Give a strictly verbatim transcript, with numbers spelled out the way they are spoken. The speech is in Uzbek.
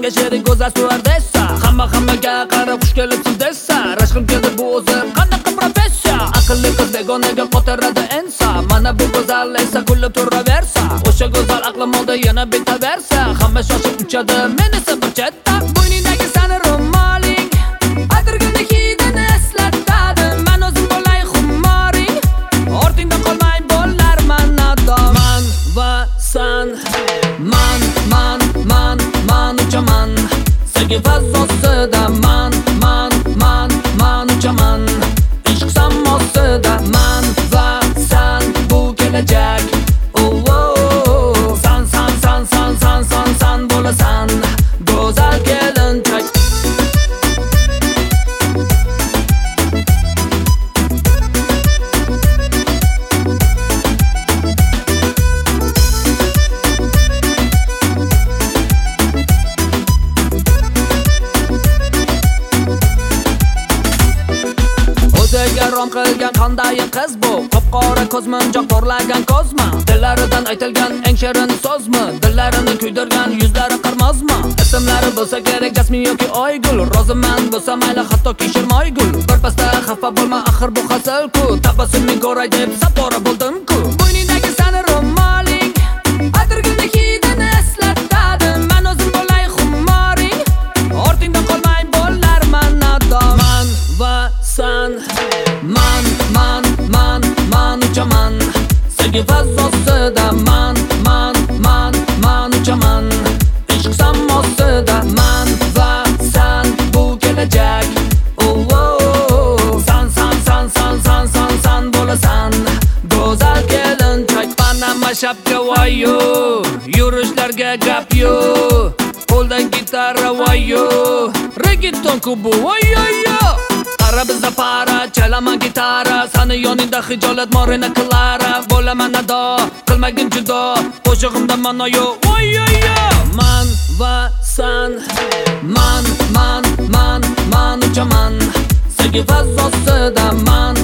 Mayli she'ring go'zal suvar desa, hamma hammaga qarab xush kelibsiz desa, rashqim keldi bu o'zi qanaqa professiya. Aqlli qiz begonaga qotiradi ensa, mana bu go'zal esa kulib turaversa, o'sha go'zal aqlim oldi yana betaversa, hamma shoshib uchadi men esa bir chetda. Bo'yningdagi sani ro'moling atirganda hidini eslatadi, men o'zim bo'lay xumoring, ortingda qolmay bo'larman nodon. Man va san, man man man man uchaman sevgi fazzosida, man man man man uchaman ishq samosida. Man va san bu kelajak, oh oh, san san san san san san san bo'lasan go'zal kelinchak. O'ziga rom qilgan qanday qiz bu, qop-qora ko'zmunchoq porlagan ko'zma, dillaridan aytilgan eng shirin so'zmi, dillarini kuydirgan yuzlari qirmizmi, ismlari bo'lsa kerak Jasmin yoki Oygul, roziman bo'lsa mayli hattoki Shirmoygul. Birpasda xafa bo'lma, axir bu hasil-ku, tabassuming ko'ray deb sabora bo'ldim-ku. Bo'yningdagi sani ro'moling atirganda hidini eslatadi, men o'zim bo'lay xumoring, ortingda qolmay bo'larman nodon. Man va san, man man man man uchaman sevgi fazzosida, man man man man uchaman ishq samosida. Man va san bu kelajak, oh oh, san san san san san san san bo'lasan go'zal kelinchak. Panama shapka voyo, yurishlarga gap yo, qo'lda gitara voyo, reggaeton kubu voyo yo. Qara bizda para, chalaman gitara, sani yoningda hijolat morena Clara, bo'laman ado, qilmagin judo, qo'shig'imda ma'no yo'q, voy yo yo. Man va san, man man man man uchaman sevgi fazzosida, man